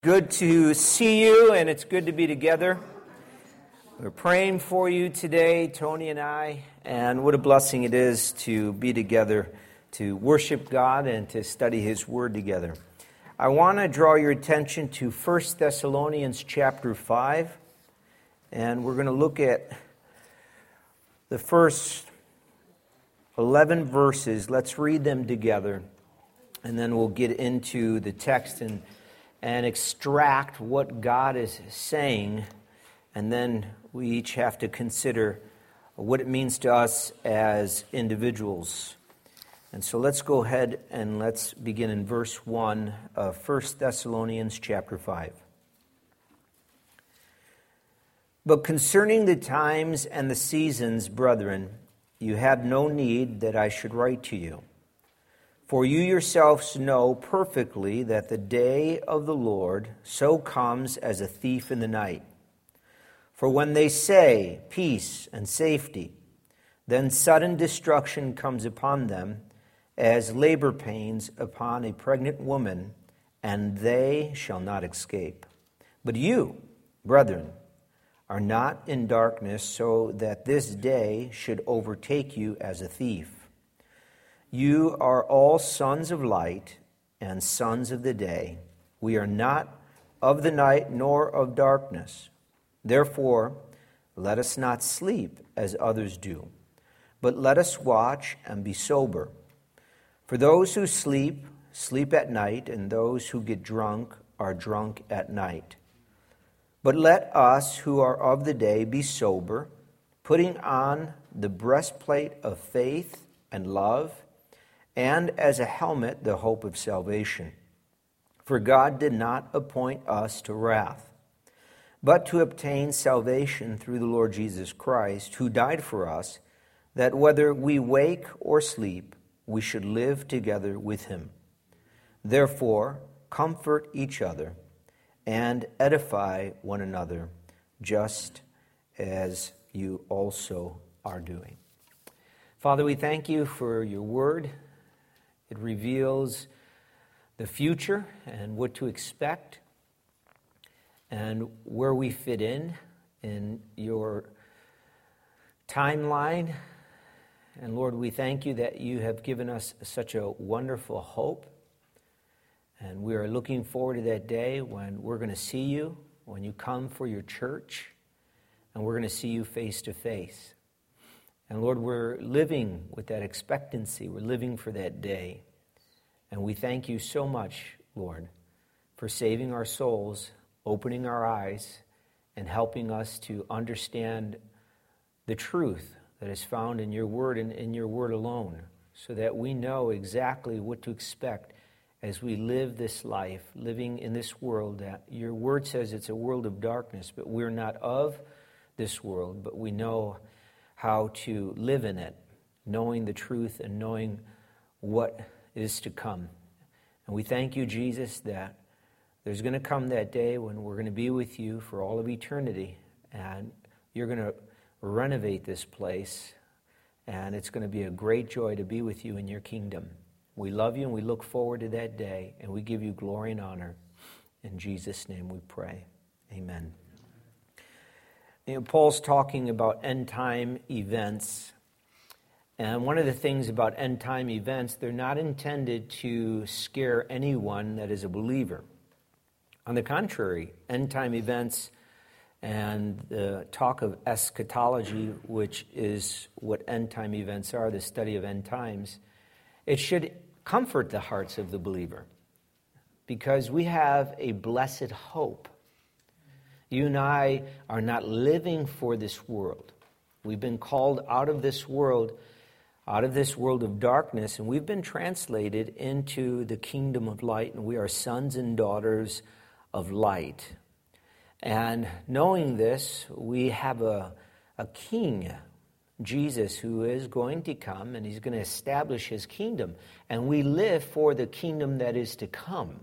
Good to see you, and it's good to be together. We're praying for you today, Tony and I, and what a blessing it is to be together, to worship God and to study His Word together. I want to draw your attention to 1 Thessalonians chapter 5, and we're going to look at the first 11 verses. Let's read them together, and then we'll get into the text and extract what God is saying, and then we each have to consider what it means to us as individuals. And so let's go ahead and let's begin in verse 1 of 1 Thessalonians chapter 5. But concerning the times and the seasons, brethren, you have no need that I should write to you. For you yourselves know perfectly that the day of the Lord so comes as a thief in the night. For when they say peace and safety, then sudden destruction comes upon them as labor pains upon a pregnant woman, and they shall not escape. But you, brethren, are not in darkness so that this day should overtake you as a thief. You are all sons of light and sons of the day. We are not of the night nor of darkness. Therefore, let us not sleep as others do, but let us watch and be sober. For those who sleep, sleep at night, and those who get drunk are drunk at night. But let us who are of the day be sober, putting on the breastplate of faith and love, and as a helmet, the hope of salvation. For God did not appoint us to wrath, but to obtain salvation through the Lord Jesus Christ, who died for us, that whether we wake or sleep, we should live together with him. Therefore, comfort each other and edify one another, just as you also are doing. Father, we thank you for your word. It reveals the future and what to expect and where we fit in your timeline. And Lord, we thank you that you have given us such a wonderful hope. And we are looking forward to that day when we're going to see you, when you come for your church, and we're going to see you face to face. And Lord, we're living with that expectancy. We're living for that day. And we thank you so much, Lord, for saving our souls, opening our eyes, and helping us to understand the truth that is found in your word and in your word alone, so that we know exactly what to expect as we live this life, living in this world that your word says it's a world of darkness, but we're not of this world, but we know how to live in it, knowing the truth and knowing what is to come. And we thank you, Jesus, that there's going to come that day when we're going to be with you for all of eternity, and you're going to renovate this place, and it's going to be a great joy to be with you in your kingdom. We love you, and we look forward to that day, and we give you glory and honor. In Jesus' name we pray. Amen. You know, Paul's talking about end-time events. And one of the things about end-time events, they're not intended to scare anyone that is a believer. On the contrary, end-time events and the talk of eschatology, which is what end-time events are, the study of end times, it should comfort the hearts of the believer because we have a blessed hope. You and I are not living for this world. We've been called out of this world of darkness, and we've been translated into the kingdom of light, and we are sons and daughters of light. And knowing this, we have a king, Jesus, who is going to come, and he's going to establish his kingdom. And we live for the kingdom that is to come.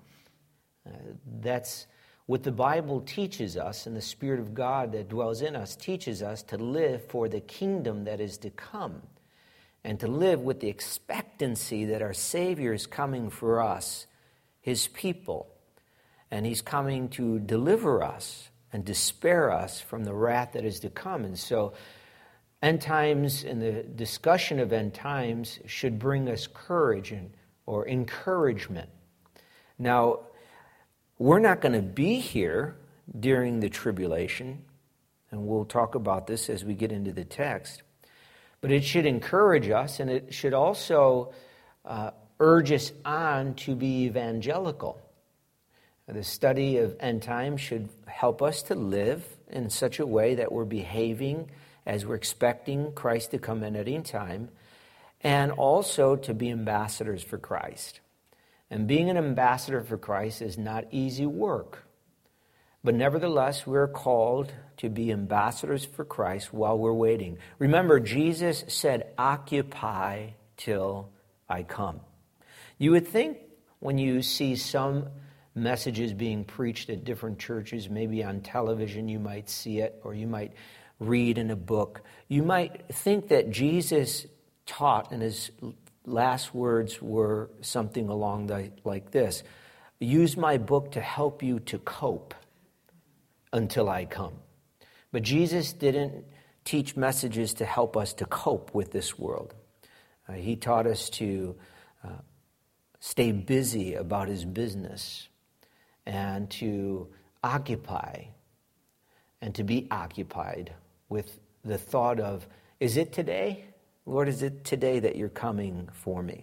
That's what the Bible teaches us, and the Spirit of God that dwells in us teaches us to live for the kingdom that is to come, and to live with the expectancy that our Savior is coming for us, his people. And he's coming to deliver us and to spare us from the wrath that is to come. And so end times and the discussion of end times should bring us courage or encouragement. Now, we're not going to be here during the tribulation, and we'll talk about this as we get into the text. But it should encourage us, and it should also urge us on to be evangelical. The study of end times should help us to live in such a way that we're behaving as we're expecting Christ to come in at any time, and also to be ambassadors for Christ. And being an ambassador for Christ is not easy work. But nevertheless, we're called to be ambassadors for Christ while we're waiting. Remember, Jesus said, "Occupy till I come." You would think when you see some messages being preached at different churches, maybe on television you might see it, or you might read in a book, you might think that Jesus taught, and his last words were something along like this: "Use my book to help you to cope until I come." But Jesus didn't teach messages to help us to cope with this world. He taught us to stay busy about his business and to occupy and to be occupied with the thought of, is it today? Lord, is it today that you're coming for me?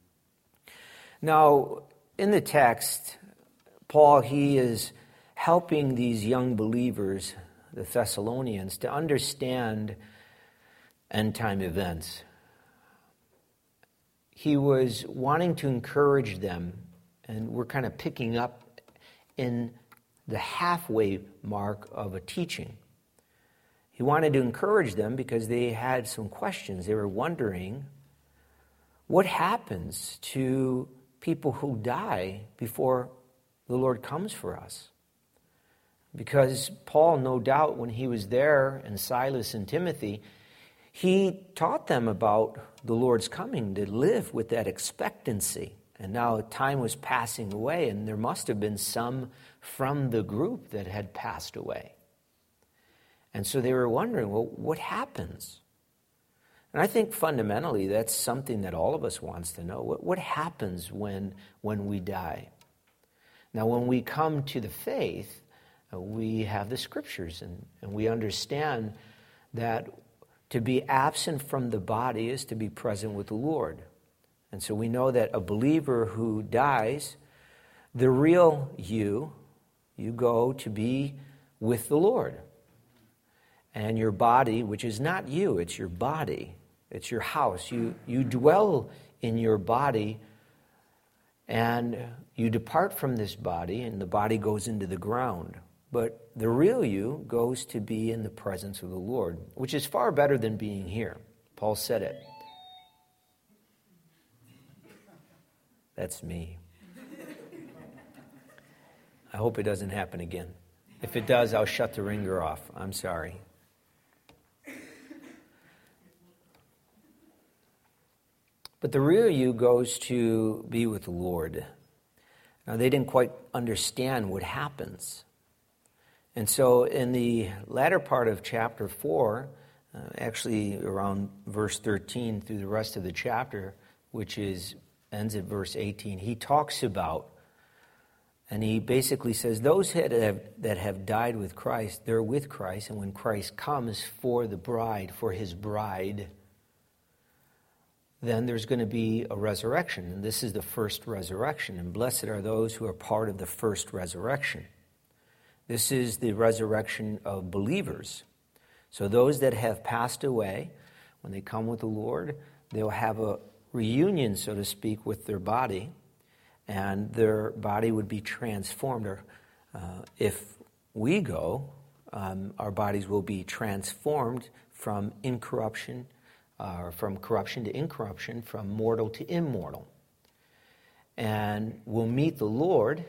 Now, in the text, Paul, he is helping these young believers, the Thessalonians, to understand end-time events. He was wanting to encourage them, and we're kind of picking up in the halfway mark of a teaching. He wanted to encourage them because they had some questions. They were wondering, what happens to people who die before the Lord comes for us? Because Paul, no doubt, when he was there, and Silas and Timothy, he taught them about the Lord's coming, to live with that expectancy. And now time was passing away, and there must have been some from the group that had passed away. And so they were wondering, well, what happens? And I think fundamentally that's something that all of us wants to know. What happens when we die? Now, when we come to the faith, we have the scriptures, and we understand that to be absent from the body is to be present with the Lord. And so we know that a believer who dies, the real you go to be with the Lord. And your body, which is not you, it's your body, it's your house. You dwell in your body, and you depart from this body, and the body goes into the ground. But the real you goes to be in the presence of the Lord, which is far better than being here. Paul said it. That's me. I hope it doesn't happen again. If it does, I'll shut the ringer off. I'm sorry. But the real you goes to be with the Lord. Now, they didn't quite understand what happens. And so in the latter part of chapter 4, actually around verse 13 through the rest of the chapter, which ends at verse 18, he talks about, and he basically says, those that have died with Christ, they're with Christ, and when Christ comes for the bride, for his bride, then there's going to be a resurrection. And this is the first resurrection. And blessed are those who are part of the first resurrection. This is the resurrection of believers. So those that have passed away, when they come with the Lord, they'll have a reunion, so to speak, with their body. And their body would be transformed. Or if we go, our bodies will be transformed from incorruption, from corruption to incorruption, from mortal to immortal. And we'll meet the Lord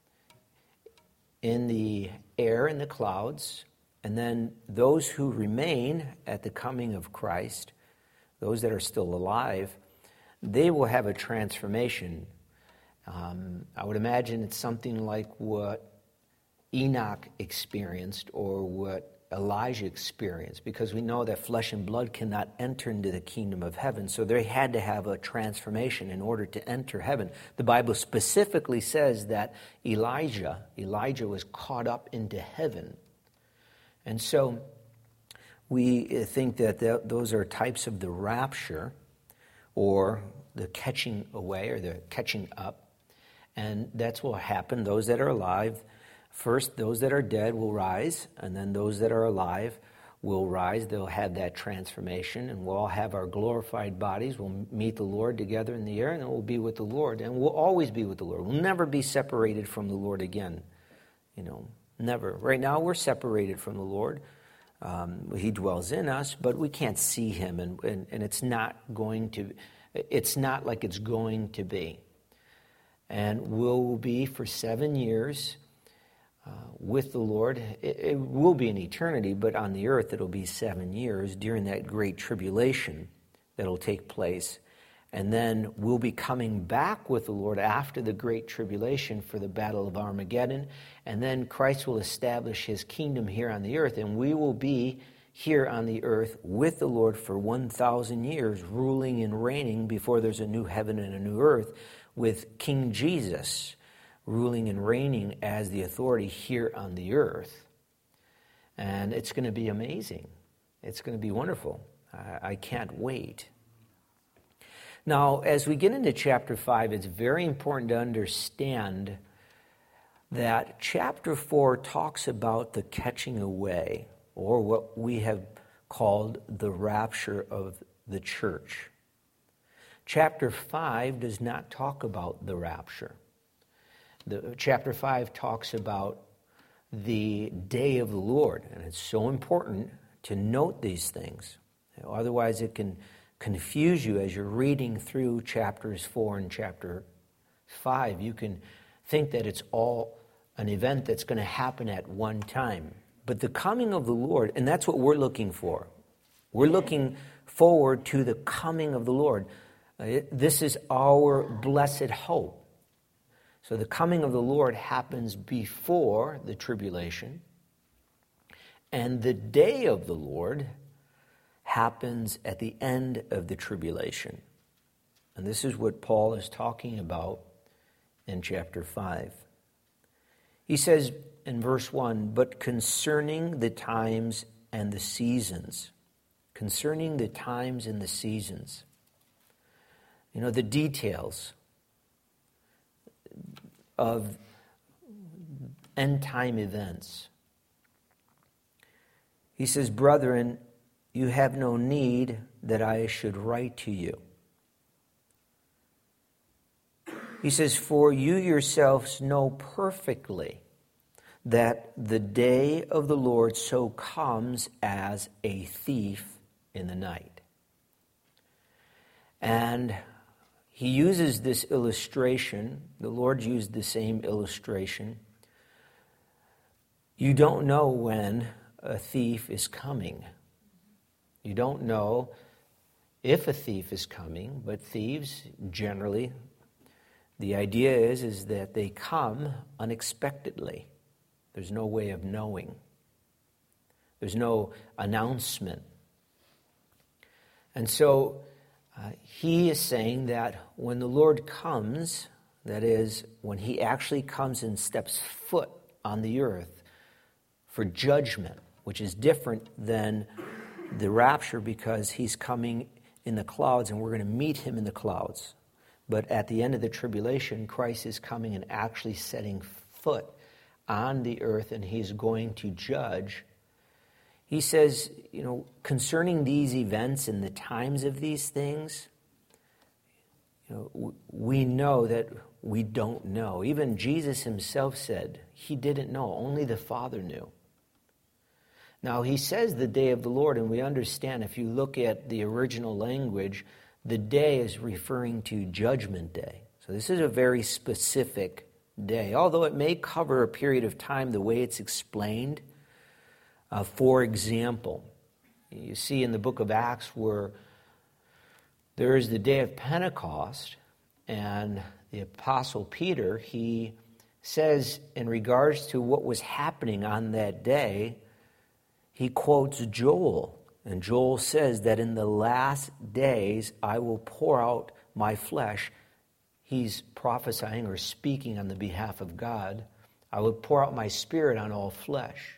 in the air, in the clouds, and then those who remain at the coming of Christ, those that are still alive, they will have a transformation. I would imagine it's something like what Enoch experienced or what Elijah experienced, because we know that flesh and blood cannot enter into the kingdom of heaven. So they had to have a transformation in order to enter heaven. The Bible specifically says that Elijah was caught up into heaven. And so we think that those are types of the rapture, or the catching away, or the catching up. And that's what will happen. Those that are alive, first, those that are dead will rise, and then those that are alive will rise. They'll have that transformation, and we'll all have our glorified bodies. We'll meet the Lord together in the air, and then we'll be with the Lord, and we'll always be with the Lord. We'll never be separated from the Lord again, never. Right now, we're separated from the Lord. He dwells in us, but we can't see him, and it's not like it's going to be. And we'll be for 7 years with the Lord. It will be an eternity, but on the earth it'll be 7 years during that great tribulation that'll take place. And then we'll be coming back with the Lord after the great tribulation for the battle of Armageddon. And then Christ will establish his kingdom here on the earth, and we will be here on the earth with the Lord for 1,000 years, ruling and reigning before there's a new heaven and a new earth, with King Jesus ruling and reigning as the authority here on the earth. And it's going to be amazing. It's going to be wonderful. I can't wait. Now, as we get into chapter 5, it's very important to understand that chapter 4 talks about the catching away, or what we have called the rapture of the church. Chapter 5 does not talk about the rapture. Chapter 5 talks about the day of the Lord, and it's so important to note these things. Otherwise, it can confuse you as you're reading through chapters 4 and chapter 5. You can think that it's all an event that's going to happen at one time. But the coming of the Lord, and that's what we're looking for. We're looking forward to the coming of the Lord. This is our blessed hope. So the coming of the Lord happens before the tribulation, and the day of the Lord happens at the end of the tribulation. And this is what Paul is talking about in chapter 5. He says in verse 1, "But concerning the times and the seasons," concerning the times and the seasons, the details of end-time events. He says, "Brethren, you have no need that I should write to you." He says, "For you yourselves know perfectly that the day of the Lord so comes as a thief in the night." And he uses this illustration. The Lord used the same illustration. You don't know when a thief is coming. You don't know if a thief is coming, but thieves generally, the idea is that they come unexpectedly. There's no way of knowing. There's no announcement. And so he is saying that when the Lord comes, that is, when he actually comes and steps foot on the earth for judgment, which is different than the rapture, because he's coming in the clouds and we're going to meet him in the clouds. But at the end of the tribulation, Christ is coming and actually setting foot on the earth, and he's going to judge. He says, concerning these events and the times of these things, we know that we don't know. Even Jesus himself said he didn't know. Only the Father knew. Now, he says the day of the Lord, and we understand if you look at the original language, the day is referring to Judgment Day. So this is a very specific day, although it may cover a period of time the way it's explained. For example, you see in the book of Acts where there is the day of Pentecost, and the Apostle Peter, he says in regards to what was happening on that day, he quotes Joel. And Joel says that in the last days I will pour out my flesh. He's prophesying or speaking on the behalf of God. I will pour out my spirit on all flesh.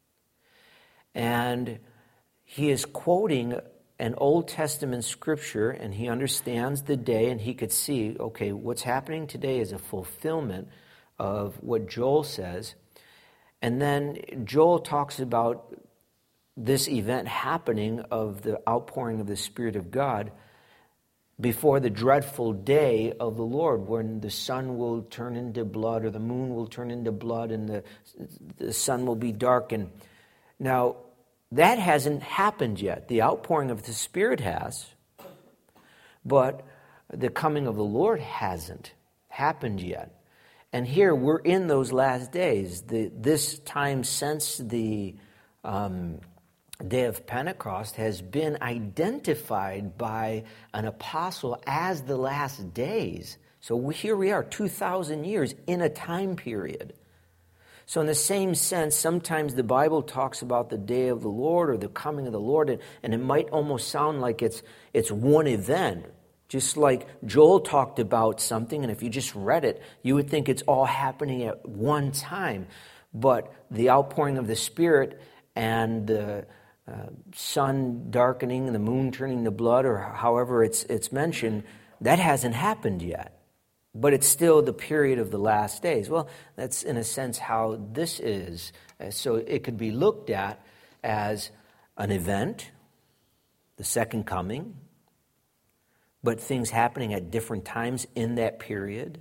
And he is quoting an Old Testament scripture, and he understands the day, and he could see, okay, what's happening today is a fulfillment of what Joel says. And then Joel talks about this event happening of the outpouring of the Spirit of God before the dreadful day of the Lord, when the sun will turn into blood, or the moon will turn into blood, and the sun will be darkened. Now, that hasn't happened yet. The outpouring of the Spirit has, but the coming of the Lord hasn't happened yet. And here we're in those last days. This time since the day of Pentecost has been identified by an apostle as the last days. So here we are, 2,000 years in a time period. So in the same sense, sometimes the Bible talks about the day of the Lord or the coming of the Lord, and it might almost sound like it's one event. Just like Joel talked about something, and if you just read it, you would think it's all happening at one time. But the outpouring of the Spirit and the sun darkening and the moon turning to blood, or however it's mentioned, that hasn't happened yet. But it's still the period of the last days. Well, that's in a sense how this is. So it could be looked at as an event, the second coming, but things happening at different times in that period.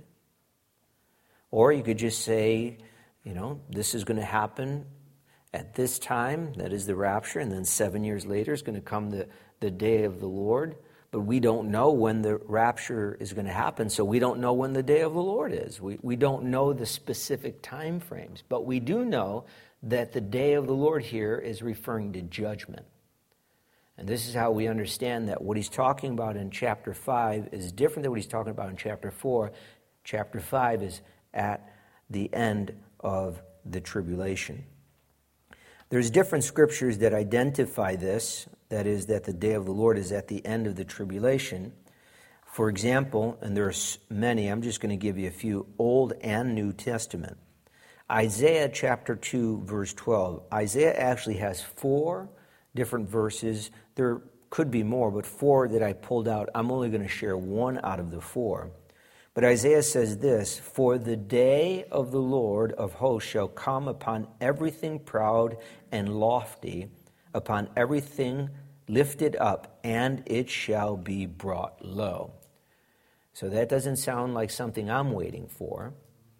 Or you could just say, this is going to happen at this time, that is the rapture, and then 7 years later is going to come the day of the Lord. But we don't know when the rapture is going to happen, so we don't know when the day of the Lord is. We don't know the specific time frames, but we do know that the day of the Lord here is referring to judgment. And this is how we understand that what he's talking about in chapter 5 is different than what he's talking about in chapter 4. Chapter 5 is at the end of the tribulation. There's different scriptures that identify this, that is, that the day of the Lord is at the end of the tribulation. For example, and there's many, I'm just going to give you a few, Old and New Testament. Isaiah chapter 2, verse 12. Isaiah actually has 4 different verses. There could be more, but 4 that I pulled out. I'm only going to share 1 out of the 4. But Isaiah says this, "For the day of the Lord of hosts shall come upon everything proud and lofty, upon everything lifted up, and it shall be brought low." So that doesn't sound like something I'm waiting for,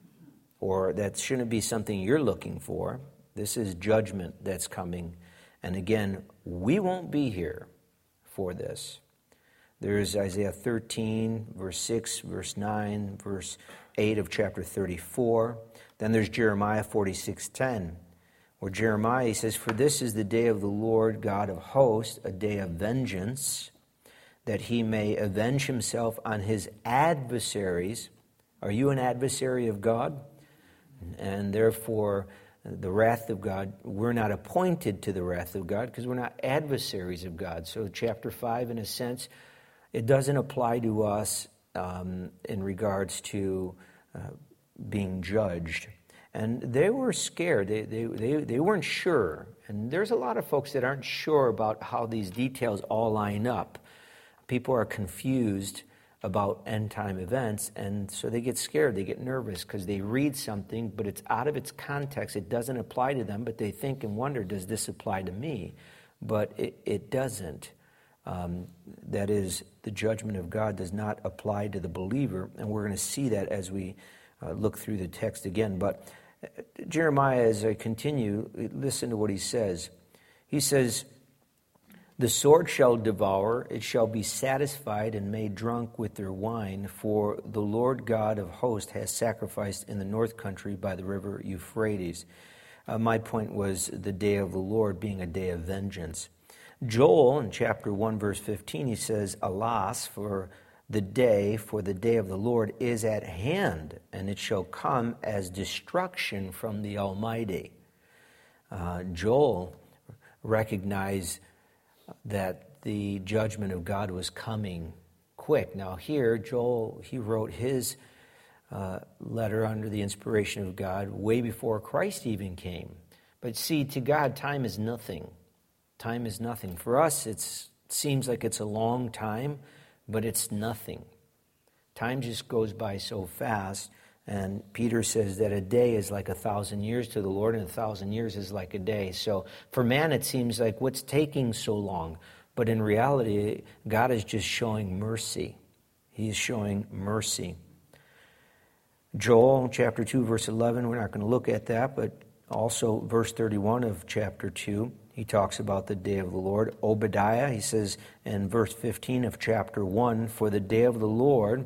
or that shouldn't be something you're looking for. This is judgment that's coming. And again, we won't be here for this. There's Isaiah 13, verse 6, verse 9, verse 8 of chapter 34. Then there's Jeremiah 46:10, where Jeremiah, he says, "For this is the day of the Lord God of hosts, a day of vengeance, that he may avenge himself on his adversaries." Are you an adversary of God? And therefore, the wrath of God, we're not appointed to the wrath of God because we're not adversaries of God. So chapter 5, in a sense, it doesn't apply to us in regards to being judged. And they were scared. They weren't sure. And there's a lot of folks that aren't sure about how these details all line up. People are confused about end-time events, and so they get scared. They get nervous because they read something, but it's out of its context. It doesn't apply to them, but they think and wonder, does this apply to me? But it doesn't. That is, the judgment of God does not apply to the believer, and we're going to see that as we look through the text again. But Jeremiah, as I continue, listen to what he says. He says, "The sword shall devour, it shall be satisfied and made drunk with their wine, for the Lord God of hosts has sacrificed in the north country by the river Euphrates." My point was the day of the Lord being a day of vengeance. Joel, in chapter 1, verse 15, he says, "Alas, for for the day of the Lord is at hand, and it shall come as destruction from the Almighty. Joel recognized that the judgment of God was coming quick. Now here, Joel, he wrote his letter under the inspiration of God way before Christ even came. But see, to God, time is nothing. Time is nothing. For us, it seems like it's a long time, but it's nothing. Time just goes by so fast, and Peter says that a day is like 1,000 years to the Lord, and 1,000 years is like a day. So for man, it seems like what's taking so long? But in reality, God is just showing mercy. He is showing mercy. Joel chapter 2, verse 11, we're not going to look at that, but also verse 31 of chapter 2, he talks about the day of the Lord. Obadiah, he says in verse 15 of chapter 1, for the day of the Lord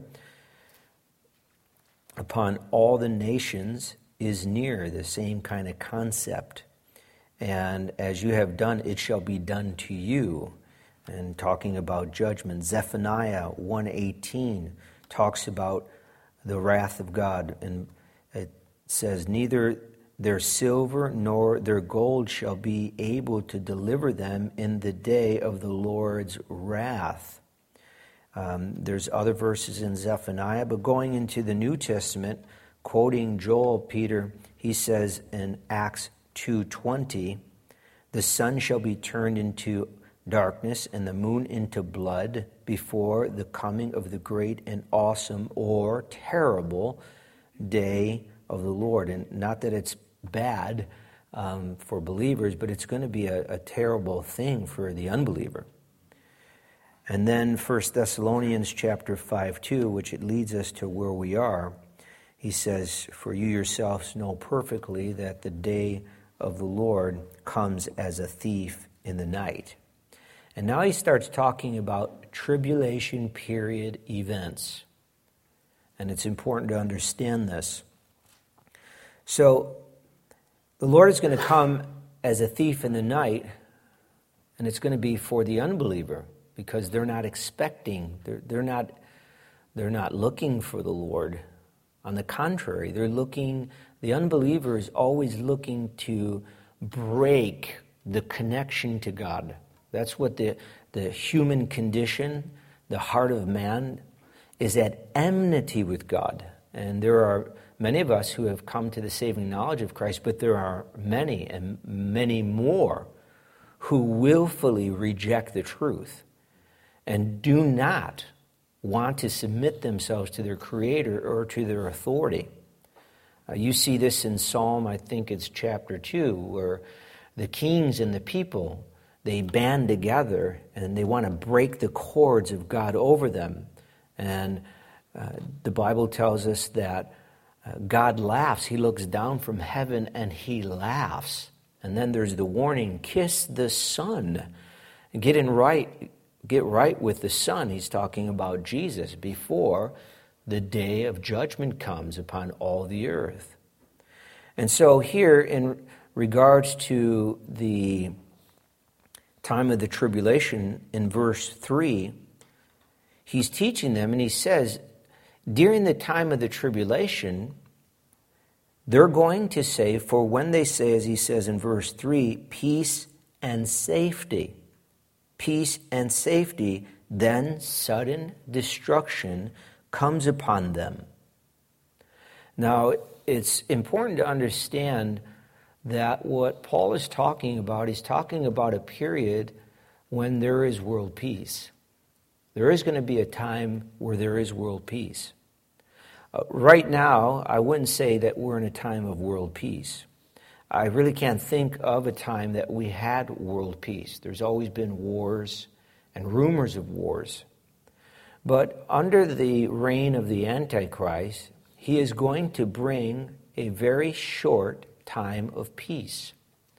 upon all the nations is near, the same kind of concept. And as you have done, it shall be done to you. And talking about judgment, Zephaniah 1:18 talks about the wrath of God. And it says, neither their silver nor their gold shall be able to deliver them in the day of the Lord's wrath. There's other verses in Zephaniah, but going into the New Testament, quoting Joel, Peter, he says in Acts 2:20, the sun shall be turned into darkness and the moon into blood before the coming of the great and awesome or terrible day of the Lord. And not that it's bad for believers, but it's going to be a terrible thing for the unbeliever. And then 1 Thessalonians chapter 5:2, which it leads us to where we are, he says, for you yourselves know perfectly that the day of the Lord comes as a thief in the night. And now he starts talking about tribulation period events. And it's important to understand this. So the Lord is going to come as a thief in the night, and it's going to be for the unbeliever because they're not expecting, they're not looking for the Lord. On the contrary, the unbeliever is always looking to break the connection to God. That's what the human condition, the heart of man, is at enmity with God. And there are many of us who have come to the saving knowledge of Christ, but there are many and many more who willfully reject the truth and do not want to submit themselves to their Creator or to their authority. You see this in Psalm, I think it's chapter 2, where the kings and the people, they band together and they want to break the cords of God over them. And the Bible tells us that God laughs. He looks down from heaven and he laughs. And then there's the warning, kiss the Son. Get right with the Son. He's talking about Jesus before the day of judgment comes upon all the earth. And so here, in regards to the time of the tribulation, in verse 3, he's teaching them, and he says, during the time of the tribulation, they're going to say, for when they say, as he says in verse 3, peace and safety, then sudden destruction comes upon them. Now, it's important to understand that what Paul is talking about, he's talking about a period when there is world peace. There is going to be a time where there is world peace. Right now, I wouldn't say that we're in a time of world peace. I really can't think of a time that we had world peace. There's always been wars and rumors of wars. But under the reign of the Antichrist, he is going to bring a very short time of peace.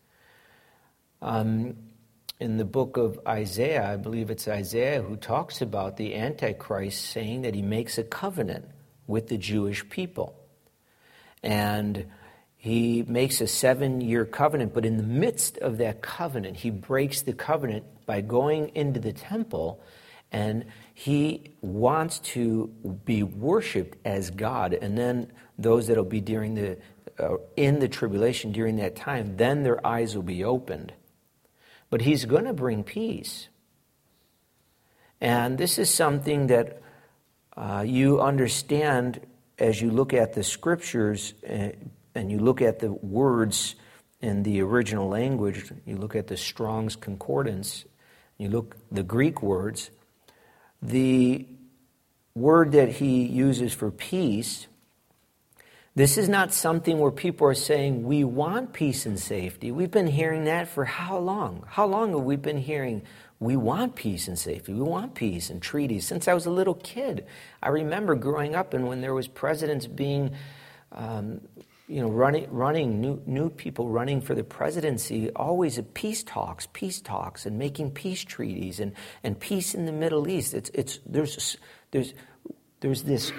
In the book of Isaiah, I believe it's Isaiah who talks about the Antichrist saying that he makes a covenant with the Jewish people. And he makes a 7-year covenant, but in the midst of that covenant, he breaks the covenant by going into the temple And he wants to be worshipped as God. And then those that will be in the tribulation during that time, then their eyes will be opened. But he's going to bring peace. And this is something that you understand as you look at the scriptures and you look at the words in the original language. You look at the Strong's Concordance, you look the Greek words. The word that he uses for peace, this is not something where people are saying, we want peace and safety. We've been hearing that for how long? How long have we been hearing, we want peace and safety, we want peace and treaties? Since I was a little kid, I remember growing up and when there was presidents being, running, new people running for the presidency, always peace talks, and making peace treaties and peace in the Middle East. There's this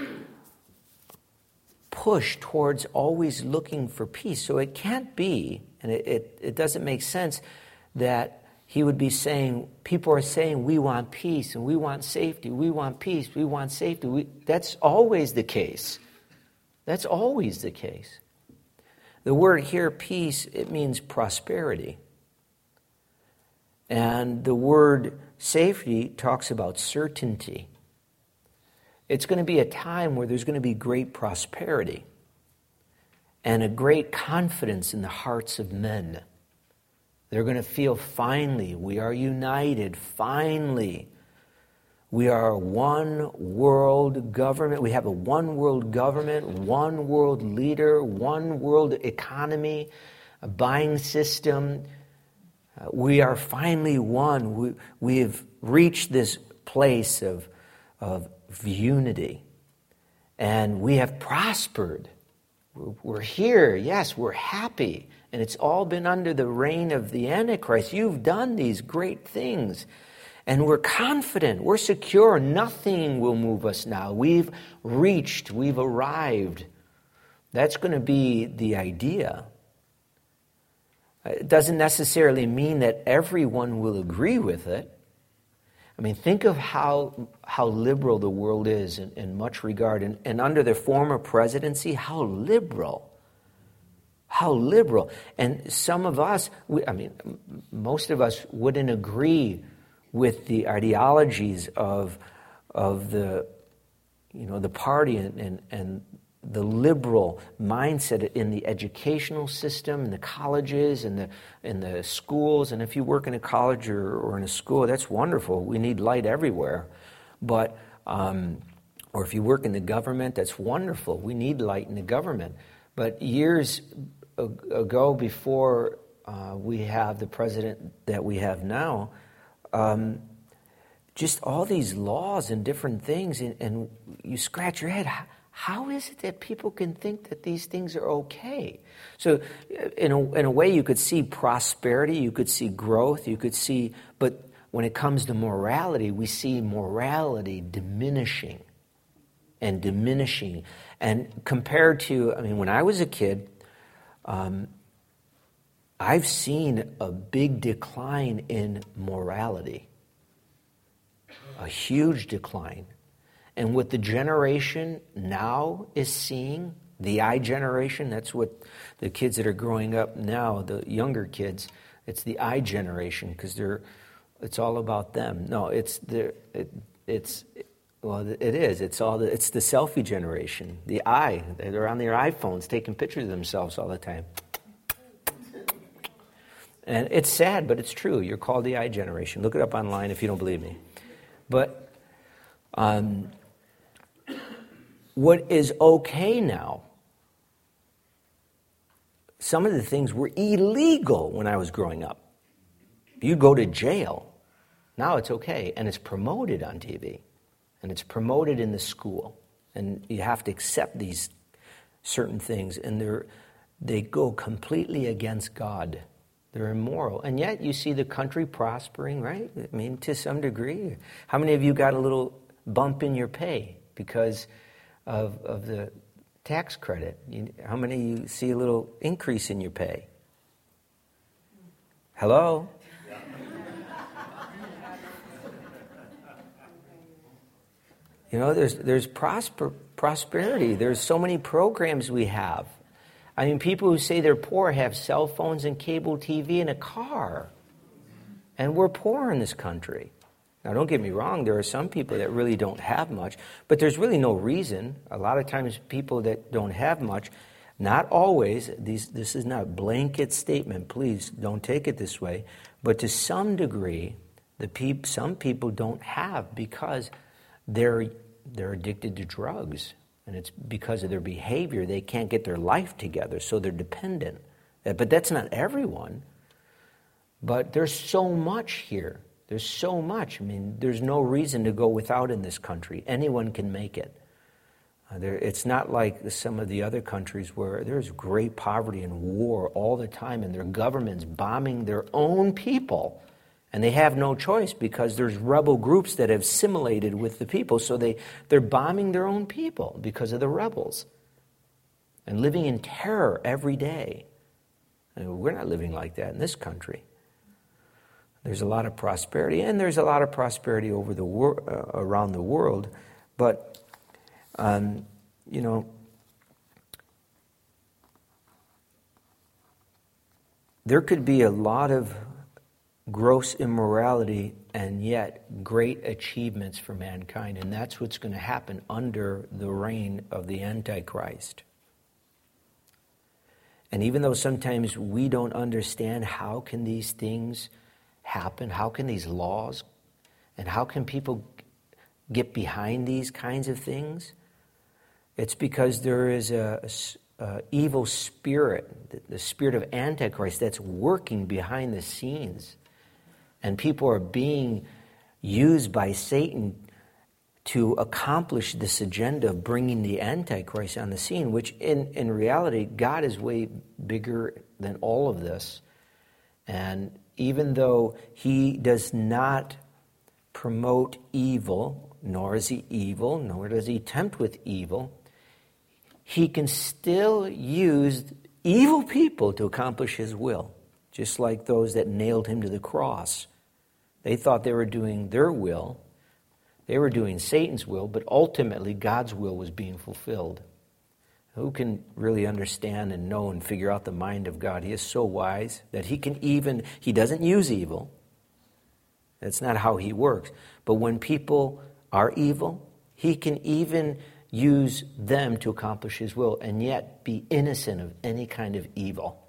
push towards always looking for peace. So it can't be, and it doesn't make sense that he would be saying, people are saying, we want peace and we want safety, we want peace, we want safety. That's always the case. That's always the case. The word here, peace, it means prosperity. And the word safety talks about certainty. It's going to be a time where there's going to be great prosperity and a great confidence in the hearts of men. They're going to feel, finally, we are united, finally. We are one world government. We have a one world government, one world leader, one world economy, a buying system. We are finally one. We have reached this place of unity. And we have prospered. We're here. Yes, we're happy. And it's all been under the reign of the Antichrist. You've done these great things. And we're confident, we're secure, nothing will move us now. We've arrived. That's going to be the idea. It doesn't necessarily mean that everyone will agree with it. I mean, think of how liberal the world is in much regard. And under the former presidency, how liberal. How liberal. And some of us, most of us wouldn't agree with the ideologies of the party and the liberal mindset in the educational system, in the colleges, in the schools. And if you work in a college or in a school, that's wonderful. We need light everywhere. But or if you work in the government, that's wonderful. We need light in the government. But years ago, before we have the president that we have now, just all these laws and different things, and you scratch your head. How is it that people can think that these things are okay? So in a way, you could see prosperity, you could see growth, but when it comes to morality, we see morality diminishing. And compared to, when I was a kid, I've seen a big decline in morality. A huge decline. And what the generation now is seeing, the I generation, that's what the kids that are growing up now, the younger kids, it's the I generation because it's all about them. No, it is. It's the selfie generation. The I, they're on their iPhones taking pictures of themselves all the time. And it's sad, but it's true. You're called the I generation. Look it up online if you don't believe me. But what is okay now, some of the things were illegal when I was growing up. You go to jail. Now it's okay. And it's promoted on TV. And it's promoted in the school. And you have to accept these certain things. And they go completely against God. They're immoral. And yet you see the country prospering, right? To some degree. How many of you got a little bump in your pay because of the tax credit? How many of you see a little increase in your pay? Hello? There's prosperity. There's so many programs we have. I mean, people who say they're poor have cell phones and cable TV and a car. And we're poor in this country. Now, don't get me wrong, there are some people that really don't have much, but there's really no reason. A lot of times people that don't have much, not always, this is not a blanket statement, please don't take it this way, but to some degree, some people don't have because they're addicted to drugs. And it's because of their behavior, they can't get their life together, so they're dependent. But that's not everyone. But there's so much here. There's so much. I mean, there's no reason to go without in this country. Anyone can make it. It's not like some of the other countries where there's great poverty and war all the time, and their government's bombing their own people. And they have no choice because there's rebel groups that have assimilated with the people. So they're bombing their own people because of the rebels and living in terror every day. I mean, we're not living like that in this country. There's a lot of prosperity, and there's a lot of prosperity over the around the world. But, there could be a lot of gross immorality and yet great achievements for mankind. And that's what's going to happen under the reign of the Antichrist. And even though sometimes we don't understand how can these things happen, how can these laws, and how can people get behind these kinds of things, it's because there is a evil spirit, the spirit of Antichrist, that's working behind the scenes. And people are being used by Satan to accomplish this agenda of bringing the Antichrist on the scene, which in reality, God is way bigger than all of this. And even though he does not promote evil, nor is he evil, nor does he tempt with evil, he can still use evil people to accomplish his will. Just like those that nailed him to the cross. They thought they were doing their will. They were doing Satan's will, but ultimately God's will was being fulfilled. Who can really understand and know and figure out the mind of God? He is so wise that he doesn't use evil. That's not how he works. But when people are evil, he can even use them to accomplish his will and yet be innocent of any kind of evil.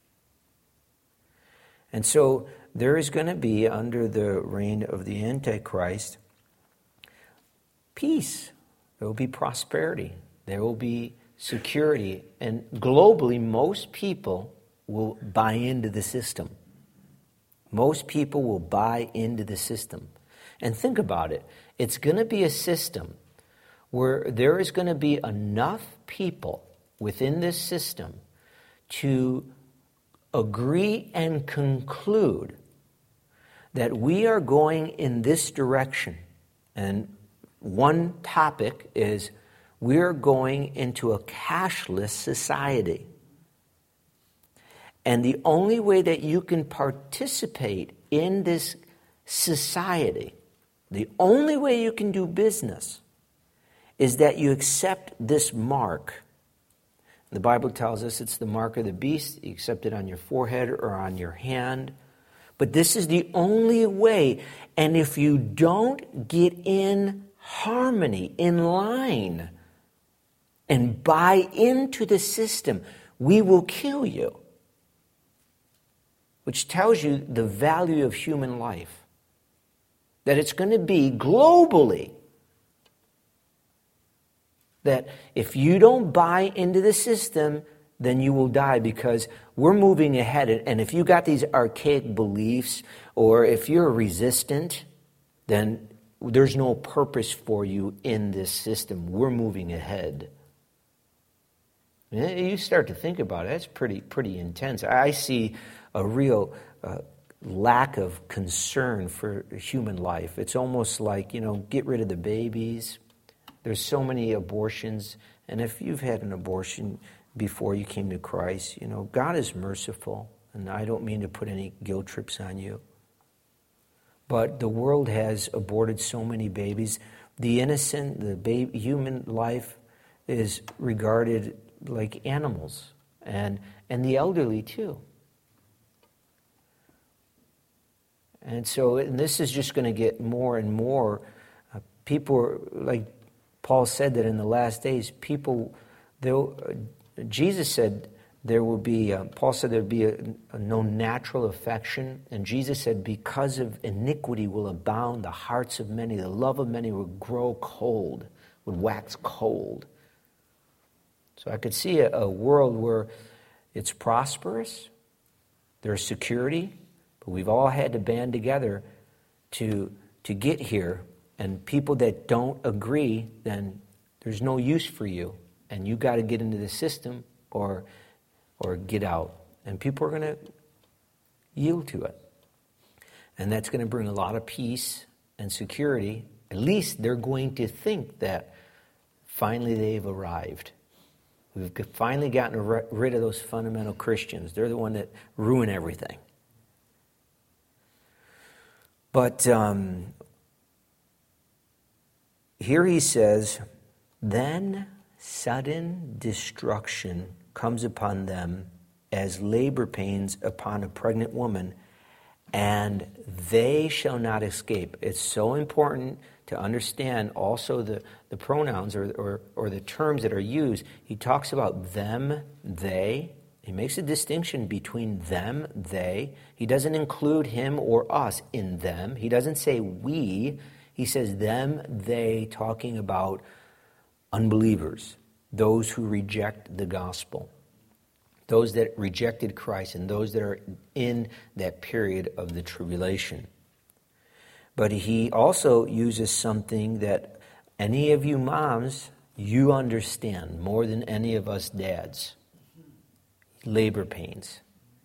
And so there is going to be, under the reign of the Antichrist, peace. There will be prosperity. There will be security. And globally, most people will buy into the system. Most people will buy into the system. And think about it. It's going to be a system where there is going to be enough people within this system to agree and conclude that we are going in this direction. And one topic is we're going into a cashless society. And the only way that you can participate in this society, the only way you can do business, is that you accept this mark. The Bible tells us it's the mark of the beast. You accept it on your forehead or on your hand. But this is the only way. And if you don't get in harmony, in line, and buy into the system, we will kill you. Which tells you the value of human life. That it's going to be globally. That if you don't buy into the system, then you will die, because we're moving ahead. And if you got these archaic beliefs, or if you're resistant, then there's no purpose for you in this system. We're moving ahead. And you start to think about it, that's pretty intense. I see a real lack of concern for human life. It's almost like, get rid of the babies. There's so many abortions. And if you've had an abortion before you came to Christ, God is merciful. And I don't mean to put any guilt trips on you. But the world has aborted so many babies. the innocent, the baby, human life is regarded like animals, and the elderly too. And so this is just going to get more and more. People, like Paul said, that in the last days, Jesus said there will be, Paul said there would be no natural affection. And Jesus said, because of iniquity will abound, the hearts of many, the love of many will grow cold, would wax cold. So I could see a world where it's prosperous, there's security, but we've all had to band together to get here. And people that don't agree, then there's no use for you. And you got to get into the system or get out. And people are going to yield to it. And that's going to bring a lot of peace and security. At least they're going to think that finally they've arrived. We've finally gotten rid of those fundamental Christians. They're the one that ruin everything. But here he says, then sudden destruction comes upon them as labor pains upon a pregnant woman, and they shall not escape. It's so important to understand also the pronouns or the terms that are used. He talks about them, they. He makes a distinction between them, they. He doesn't include him or us in them. He doesn't say we. He says them, they, talking about unbelievers, those who reject the gospel, those that rejected Christ, and those that are in that period of the tribulation. But he also uses something that any of you moms, you understand more than any of us dads. Labor pains.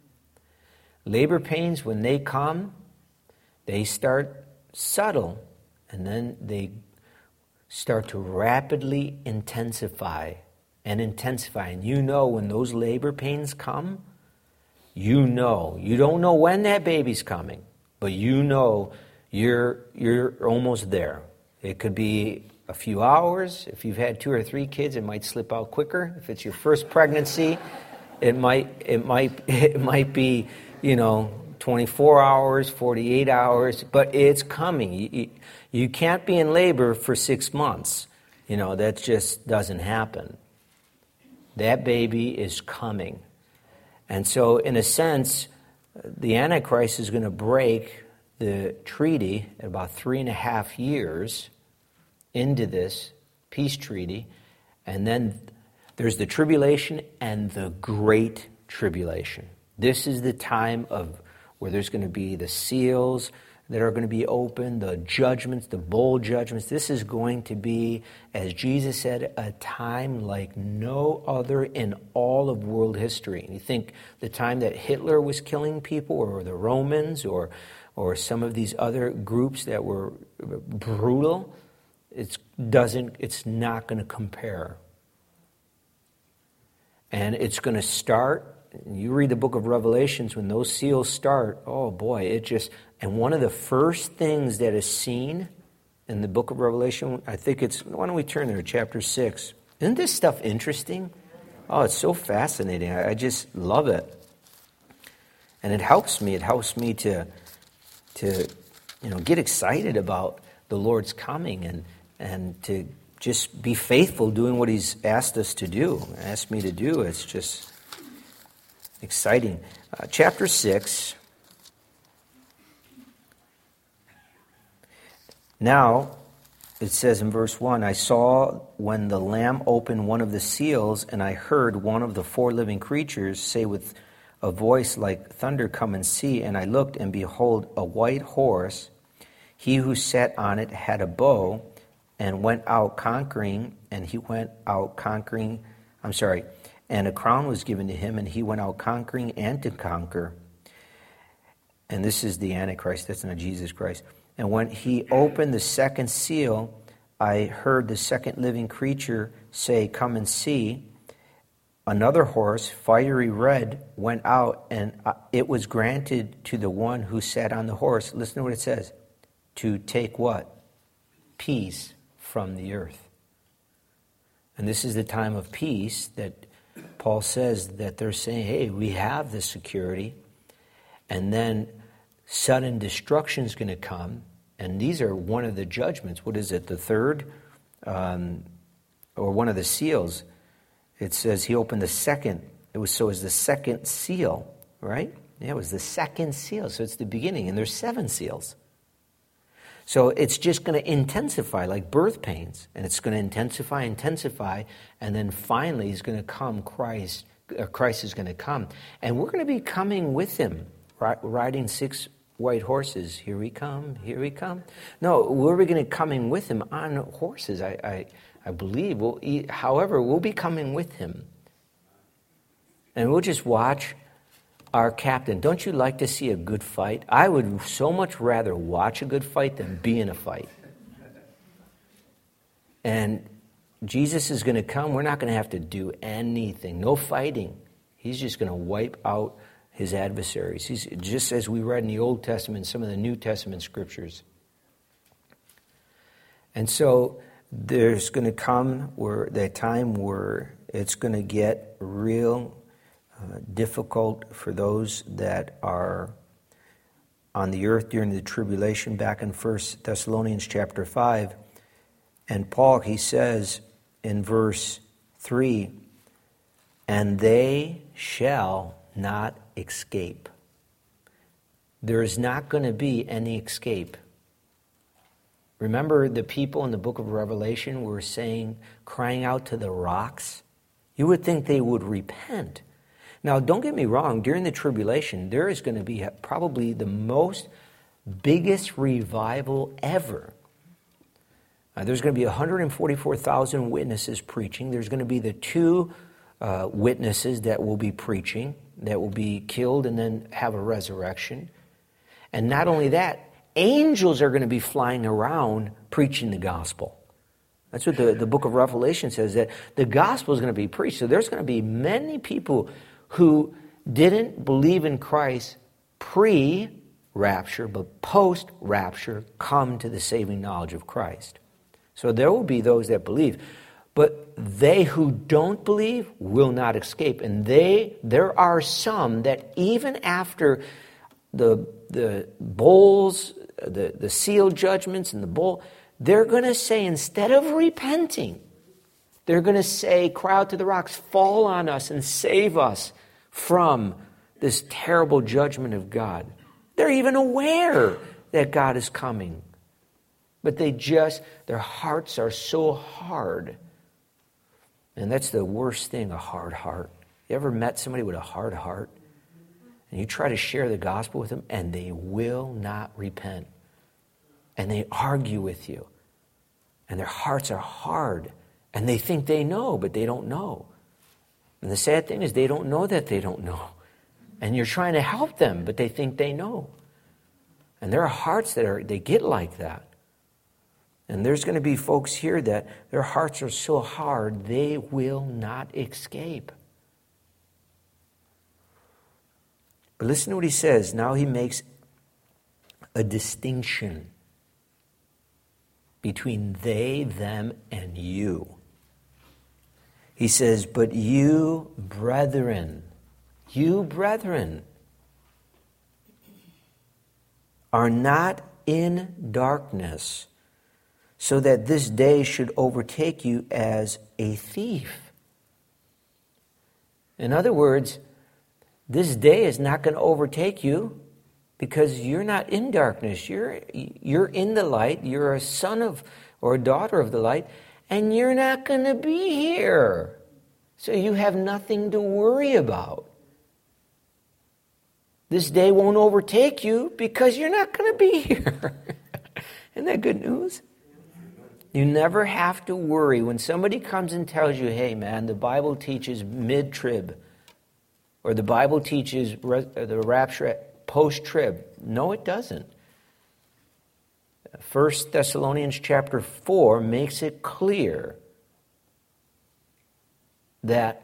Labor pains, when they come, they start subtle, and then they start to rapidly intensify. And you know when those labor pains come, you know. You don't know when that baby's coming, but you know you're almost there. It could be a few hours. If you've had 2 or 3 kids, it might slip out quicker. If it's your first pregnancy, it might be, 24 hours, 48 hours, but it's coming. You can't be in labor for 6 months. That just doesn't happen. That baby is coming. And so, in a sense, the Antichrist is going to break the treaty at about 3.5 years into this peace treaty. And then there's the tribulation and the great tribulation. This is the time of where there's going to be the seals that are going to be opened, the judgments, the bowl judgments. This is going to be, as Jesus said, a time like no other in all of world history. And you think the time that Hitler was killing people, or the Romans, or some of these other groups that were brutal, it's not going to compare. And it's going to start. You read the book of Revelations, when those seals start, oh boy, and one of the first things that is seen in the book of Revelation, I think why don't we turn there, chapter 6. Isn't this stuff interesting? Oh, it's so fascinating. I just love it. And it helps me. It helps me to get excited about the Lord's coming and to just be faithful doing what He's asked us to do, asked me to do. It's just exciting. Chapter 6. Now, it says in verse 1, I saw when the Lamb opened one of the seals, and I heard one of the 4 living creatures say with a voice like thunder, come and see. And I looked, and behold, a white horse. He who sat on it had a bow, and went out conquering, and a crown was given to him, and he went out conquering and to conquer. And this is the Antichrist, that's not Jesus Christ. And when he opened the second seal, I heard the second living creature say, come and see. Another horse, fiery red, went out, and it was granted to the one who sat on the horse. Listen to what it says. To take what? Peace from the earth. And this is the time of peace that Paul says that they're saying, hey, we have this security, and then sudden destruction is going to come, and these are one of the judgments. What is it, the third? Or one of the seals. It says he opened the second. It was the second seal, right? Yeah, it was the second seal. So it's the beginning, and there's 7 seals. So it's just going to intensify like birth pains, and it's going to intensify, and then finally he's going to come, Christ is going to come. And we're going to be coming with him, riding 6 white horses. Here we come, here we come. No, we're going to be coming with him on horses, I believe. However, we'll be coming with him. And we'll just watch our captain. Don't you like to see a good fight? I would so much rather watch a good fight than be in a fight. And Jesus is going to come. We're not going to have to do anything. No fighting. He's just going to wipe out his adversaries. He's just as we read in the Old Testament, some of the New Testament scriptures. And so there's going to come that time where it's going to get real difficult for those that are on the earth during the tribulation. Back in 1 Thessalonians chapter 5, and Paul, he says in verse 3, and they shall not escape. There is not going to be any escape. Remember the people in the book of Revelation were crying out to the rocks? You would think they would repent. Now, don't get me wrong, during the tribulation, there is going to be probably the biggest revival ever. There's going to be 144,000 witnesses preaching. There's going to be the 2 witnesses that will be preaching, that will be killed and then have a resurrection. And not only that, angels are going to be flying around preaching the gospel. That's what the book of Revelation says, that the gospel is going to be preached. So there's going to be many people who didn't believe in Christ pre-rapture, but post-rapture, come to the saving knowledge of Christ. So there will be those that believe. But they who don't believe will not escape. And there are some that even after the bowls, the seal judgments and the bowl, they're going to say, instead of repenting, they're going to say, cry out to the rocks, fall on us and save us from this terrible judgment of God. They're even aware that God is coming. But their hearts are so hard. And that's the worst thing, a hard heart. You ever met somebody with a hard heart? And you try to share the gospel with them, and they will not repent. And they argue with you. And their hearts are hard. And they think they know, but they don't know. And the sad thing is they don't know that they don't know. And you're trying to help them, but they think they know. And there are hearts they get like that. And there's going to be folks here that their hearts are so hard, they will not escape. But listen to what he says. Now he makes a distinction between they, them, and you. He says, but you, brethren, are not in darkness, so that this day should overtake you as a thief. In other words, this day is not going to overtake you because you're not in darkness. You're in the light. You're a son of or a daughter of the light, and you're not going to be here. So you have nothing to worry about. This day won't overtake you because you're not going to be here. Isn't that good news? You never have to worry. When somebody comes and tells you, hey man, the Bible teaches mid-trib, or the Bible teaches the rapture post-trib. No, it doesn't. 1 Thessalonians chapter 4 makes it clear that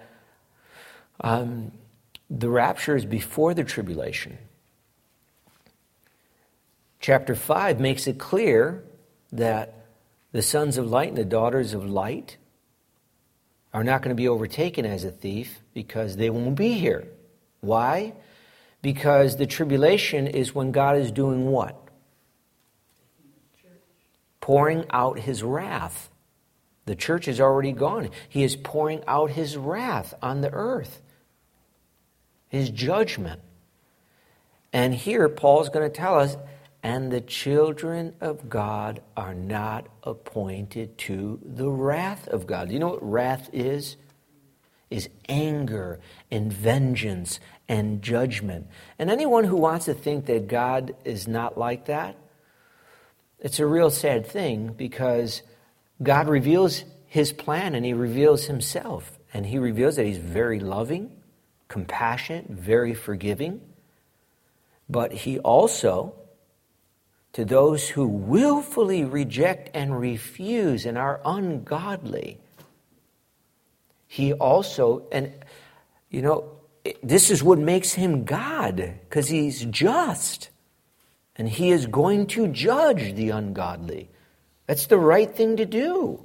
the rapture is before the tribulation. Chapter 5 makes it clear that The sons of light and the daughters of light are not going to be overtaken as a thief because they won't be here. Why? Because the tribulation is when God is doing what? Pouring out his wrath. The church is already gone. He is pouring out his wrath on the earth. His judgment. And here Paul's going to tell us, and the children of God are not appointed to the wrath of God. You know what wrath is? Is anger and vengeance and judgment. And anyone who wants to think that God is not like that, it's a real sad thing, because God reveals his plan and he reveals himself. And he reveals that he's very loving, compassionate, very forgiving. But he also, to those who willfully reject and refuse and are ungodly, he also, and you know, this is what makes him God, because he's just. And he is going to judge the ungodly. That's the right thing to do.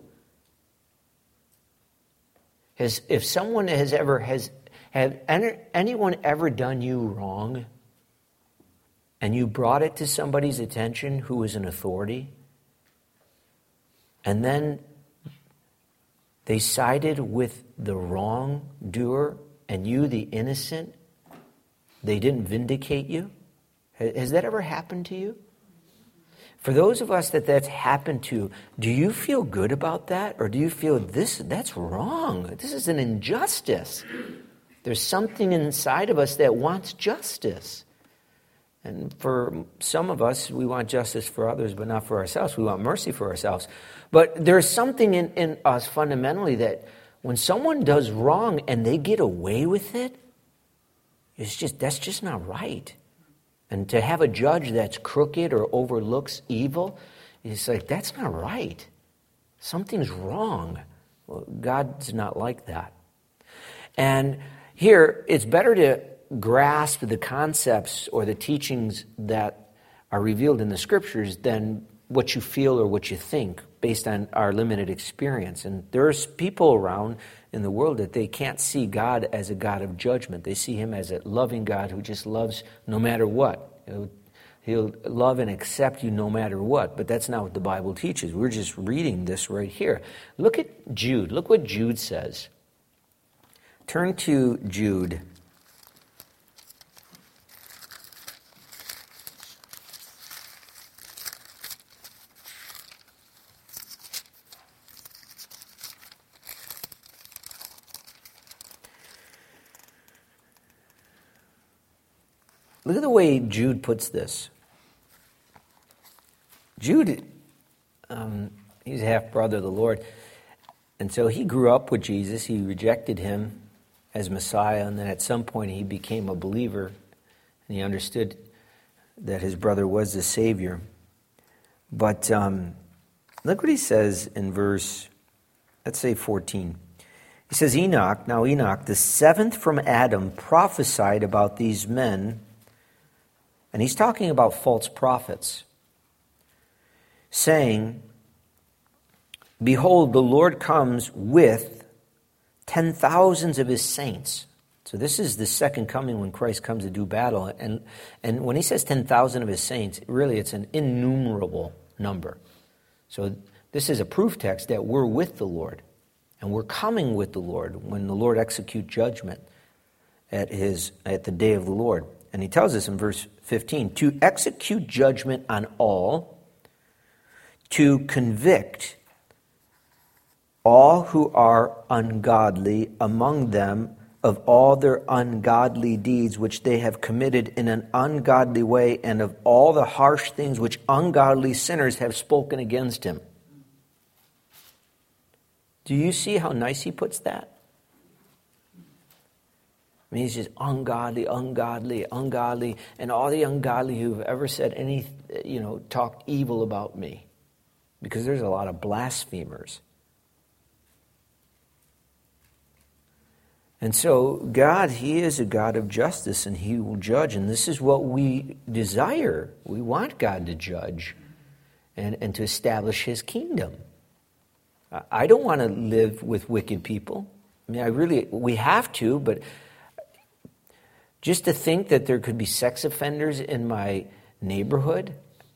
If someone has anyone ever done you wrong, and you brought it to somebody's attention who is an authority, and then they sided with the wrongdoer, and you, the innocent, they didn't vindicate you? Has that ever happened to you? For those of us that that's happened to, do you feel good about that? Or do you feel that's wrong? This is an injustice. There's something inside of us that wants justice. And for some of us, we want justice for others, but not for ourselves. We want mercy for ourselves. But there's something in us fundamentally that when someone does wrong and they get away with it, that's just not right. And to have a judge that's crooked or overlooks evil, it's like, that's not right. Something's wrong. Well, God's not like that. And here, it's better to grasp the concepts or the teachings that are revealed in the Scriptures than what you feel or what you think based on our limited experience. And there's people around in the world that they can't see God as a God of judgment. They see him as a loving God who just loves no matter what. He'll love and accept you no matter what. But that's not what the Bible teaches. We're just reading this right here. Look at Jude. Look what Jude says. Turn to Jude. Look at the way Jude puts this. Jude, he's a half-brother of the Lord. And so he grew up with Jesus. He rejected him as Messiah. And then at some point he became a believer. And he understood that his brother was the Savior. But look what he says in verse, let's say 14. He says, Enoch, the seventh from Adam, prophesied about these men. And he's talking about false prophets, saying, Behold, the Lord comes with 10,000s of his saints. So this is the second coming when Christ comes to do battle. And when he says 10,000 of his saints, really it's an innumerable number. So this is a proof text that we're with the Lord. And we're coming with the Lord when the Lord execute judgment at the day of the Lord. And he tells us in verse 15, to execute judgment on all, to convict all who are ungodly among them of all their ungodly deeds which they have committed in an ungodly way, and of all the harsh things which ungodly sinners have spoken against him. Do you see how nice he puts that? I mean, he's just ungodly, and all the ungodly who've ever said talked evil about me. Because there's a lot of blasphemers. And so God, he is a God of justice, and he will judge. And this is what we desire. We want God to judge and to establish his kingdom. I don't want to live with wicked people. I mean, we have to, but just to think that there could be sex offenders in my neighborhood,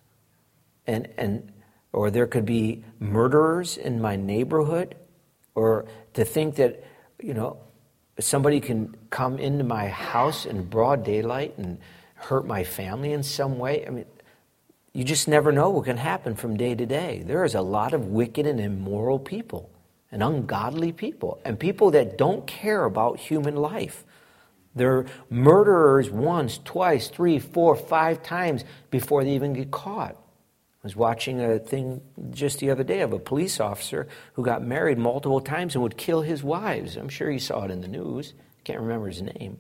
or there could be murderers in my neighborhood, or to think that, somebody can come into my house in broad daylight and hurt my family in some way. I mean, you just never know what can happen from day to day. There is a lot of wicked and immoral people and ungodly people and people that don't care about human life. They're murderers once, twice, 3, 4, 5 times before they even get caught. I was watching a thing just the other day of a police officer who got married multiple times and would kill his wives. I'm sure you saw it in the news. Can't remember his name.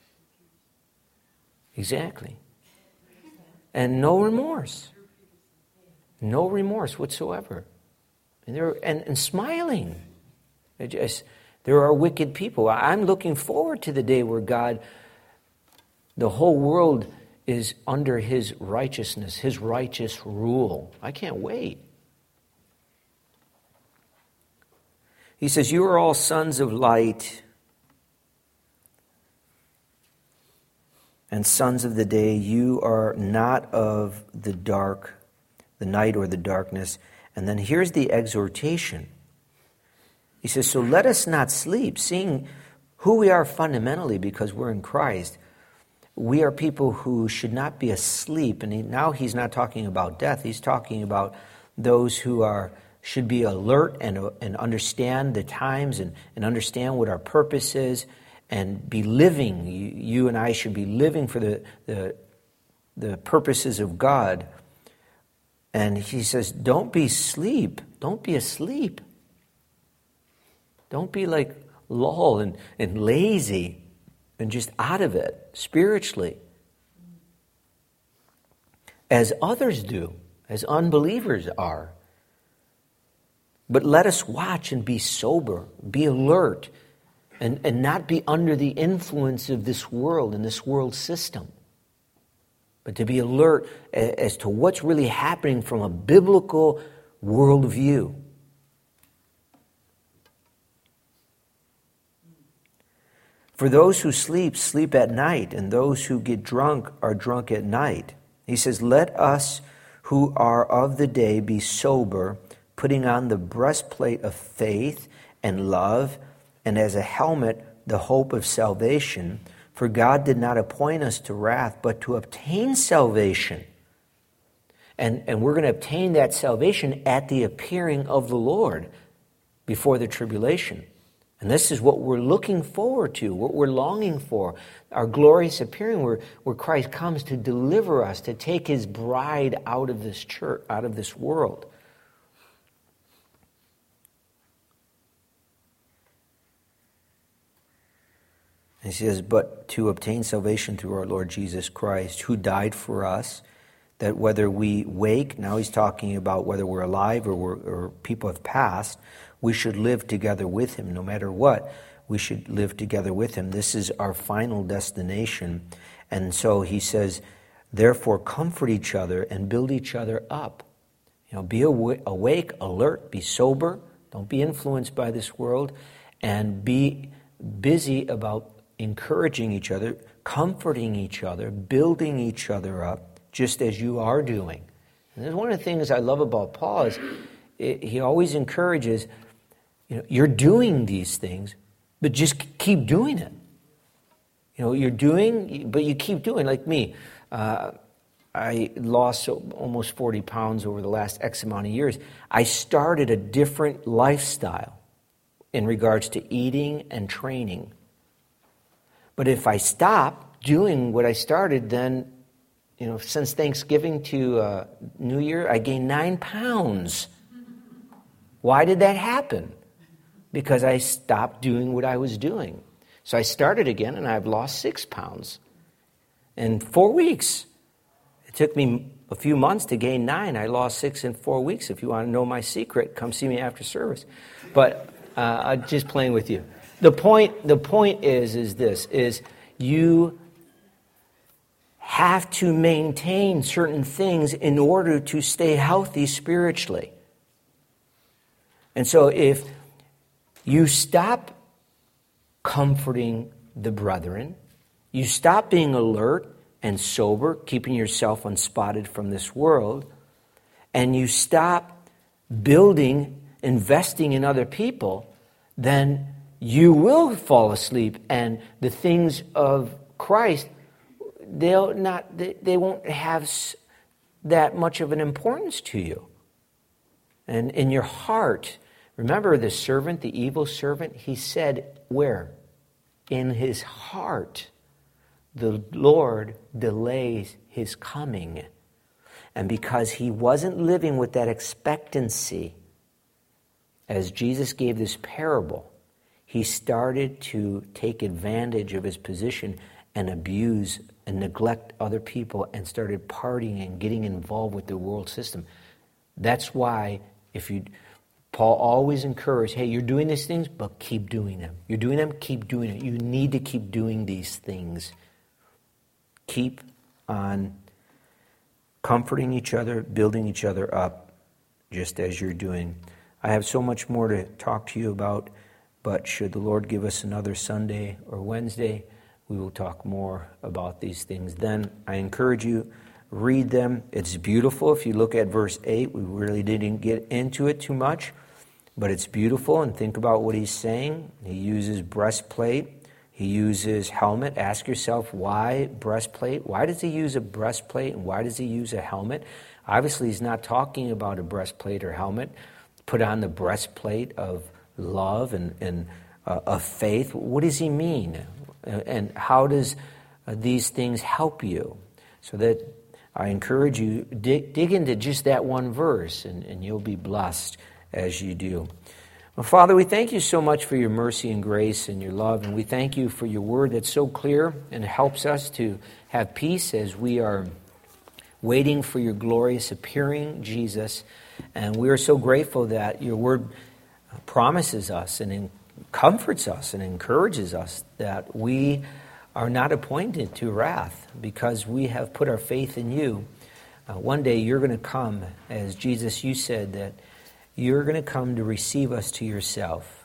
Exactly. And no remorse. No remorse whatsoever. And smiling. There are wicked people. I'm looking forward to the day where God, the whole world is under his righteousness, his righteous rule. I can't wait. He says, you are all sons of light and sons of the day. You are not of the dark, the night or the darkness. And then here's the exhortation. He says, so let us not sleep, seeing who we are fundamentally because we're in Christ. We are people who should not be asleep. And now he's not talking about death. He's talking about those who should be alert and understand the times and understand what our purpose is and be living. You and I should be living for the purposes of God. And he says, don't be asleep. Don't be asleep. Don't be like lull and lazy and just out of it spiritually. As others do, as unbelievers are. But let us watch and be sober, be alert, and not be under the influence of this world and this world system. But to be alert as to what's really happening from a biblical worldview. For those who sleep, sleep at night, and those who get drunk are drunk at night. He says, let us who are of the day be sober, putting on the breastplate of faith and love, and as a helmet, the hope of salvation. For God did not appoint us to wrath, but to obtain salvation. And we're going to obtain that salvation at the appearing of the Lord before the tribulation. And this is what we're looking forward to, what we're longing for, our glorious appearing where Christ comes to deliver us, to take his bride out of this church, out of this world. He says, but to obtain salvation through our Lord Jesus Christ, who died for us, that whether we wake, now he's talking about whether we're alive or people have passed, we should live together with him. No matter what, we should live together with him. This is our final destination. And so he says, therefore comfort each other and build each other up. Be awake, alert, be sober. Don't be influenced by this world. And be busy about encouraging each other, comforting each other, building each other up, just as you are doing. And that's one of the things I love about Paul is he always encourages, you're doing these things, but just keep doing it. You're doing, but you keep doing. Like me, I lost almost 40 pounds over the last X amount of years. I started a different lifestyle in regards to eating and training. But if I stop doing what I started, then, since Thanksgiving to New Year, I gained 9 pounds. Why did that happen? Because I stopped doing what I was doing. So I started again, and I've lost 6 pounds in 4 weeks. It took me a few months to gain 9. I lost 6 in 4 weeks. If you want to know my secret, come see me after service. But I'm just playing with you. The point is this, is you have to maintain certain things in order to stay healthy spiritually. And so if you stop comforting the brethren, you stop being alert and sober, keeping yourself unspotted from this world, and you stop building, investing in other people, then you will fall asleep, and the things of Christ, they won't have that much of an importance to you. And in your heart, remember the servant, the evil servant, he said, where? In his heart, the Lord delays his coming. And because he wasn't living with that expectancy, as Jesus gave this parable, he started to take advantage of his position and abuse and neglect other people and started partying and getting involved with the world system. That's why Paul always encouraged, hey, you're doing these things, but keep doing them. You're doing them, keep doing it. You need to keep doing these things. Keep on comforting each other, building each other up, just as you're doing. I have so much more to talk to you about, but should the Lord give us another Sunday or Wednesday, we will talk more about these things. Then I encourage you, read them. It's beautiful. If you look at verse 8, we really didn't get into it too much, but it's beautiful, and think about what he's saying. He uses breastplate. He uses helmet. Ask yourself, why breastplate? Why does he use a breastplate, and why does he use a helmet? Obviously, he's not talking about a breastplate or helmet. Put on the breastplate of love and of faith. What does he mean? And how does these things help you? So that I encourage you, dig into just that one verse, and you'll be blessed as you do. Well, Father, we thank you so much for your mercy and grace and your love, and we thank you for your word that's so clear and helps us to have peace as we are waiting for your glorious appearing, Jesus. And we are so grateful that your word promises us and comforts us and encourages us that we are not appointed to wrath because we have put our faith in you. One day you're going to come, as Jesus, you said that you're going to come to receive us to yourself.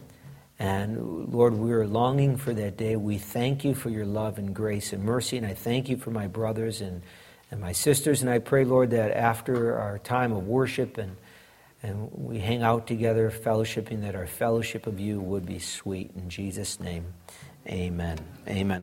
And Lord, we're longing for that day. We thank you for your love and grace and mercy, and I thank you for my brothers and my sisters, and I pray, Lord, that after our time of worship and we hang out together, fellowshipping, that our fellowship of you would be sweet. In Jesus' name, amen. Amen.